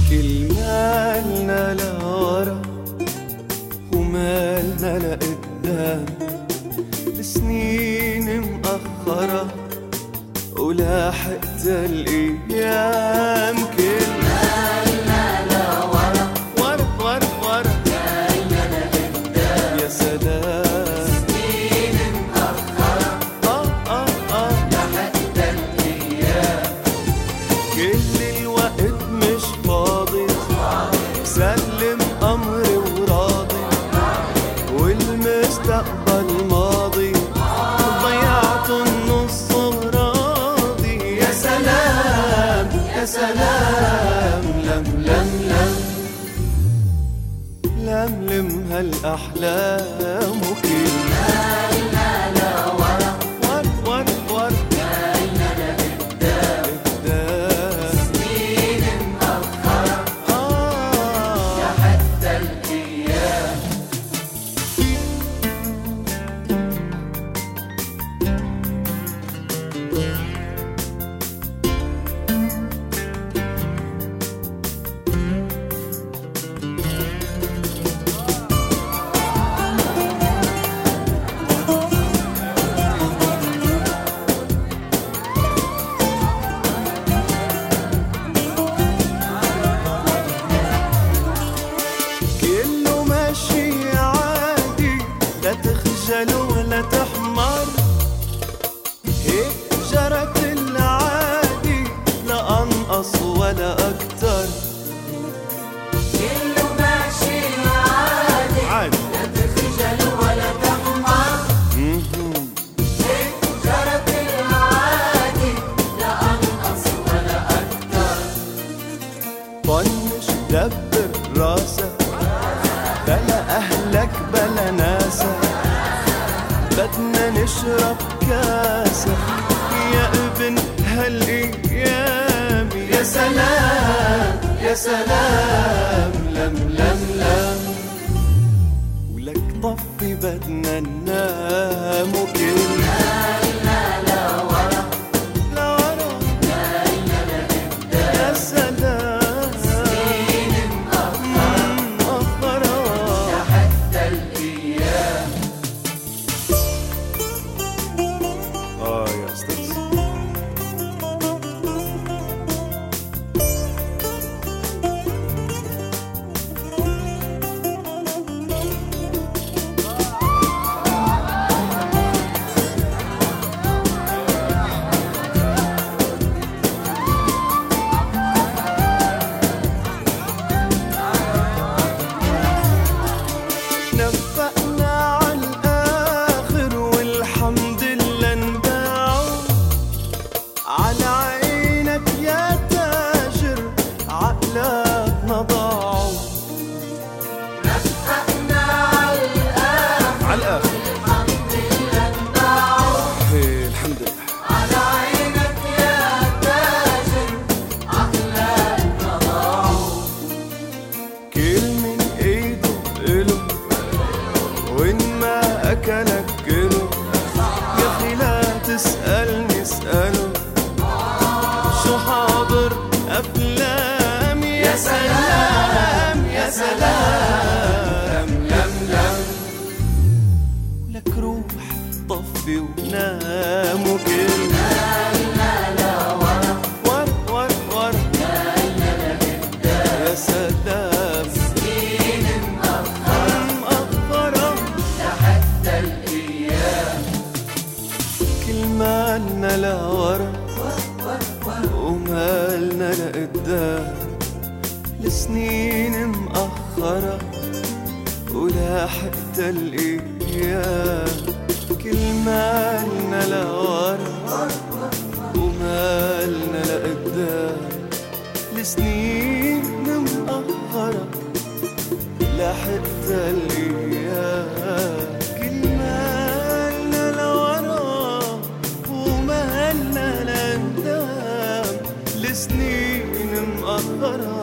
كل مالنا لورا ومالنا لقدام، السنين مأخرة ولاحقت الأيام. كل مالنا لورا ورا ورا ورا، مالنا لقدام يا سلام، سنين مأخرة لاحقت الأيام. كل الوقت مش فاضي، سلم أمري وراضي، والمستقبل ماضي ضيعت النص وراضي. يا سلام يا سلام، لم لم لم لم لم هالأحلام. وكل مالنا لورا ورا ورا ورا، مالنا لقدام قدام، سنين مأخرة لحتى الأيام. كله ماشي عادي، لا تخجل ولا تحمر، هيك جرت العادي، لا أنقص ولا أكتر. كله ماشي عادي عادي، لا تخجل ولا تحمر، هيك جرت العادي، لا أنقص ولا أكتر. طنش دبر راسك، بلا أهلك بلا ناسك، بدنا نشرب كاسك يا ابن هالأيام. يا سلام يا سلام، لم لم لم ولك طفي بدنا ننام. وكل مالنا لورا لورا، مالنا لقدام يا سلام، سنين مأخرة لحتى الأيام. يا أستاذ نفقنا عالآخر والحمد لله نباعه، على عينك يا تاجر عقلاتنا ضاعوا. نفقنا عالآخر والحمد لله نباعه، الحمد لله على عينك يا تاجر عقلاتنا ضاعوا. كل من ايده إله، وإن ما أكلك كله، يا أخي لا تسألني اسأله، شو حاضر أفلام. يا سلام يا سلام، لم لم لك روح طفي ونام. وكل مالنا لورا ورا ورا ورا، مالنا لقدام يا سلام، سنين مأخرة لحتى الأيام. كل مالنا لورا ومالنا لقدام، السنين مأخرة ولاحقت الأيام. كل مالنا لورا ومالنا لقدام، السنين مأخرة لاحقت الأيام. كل مالنا لورا ومالنا لقدام، السنين مأخرة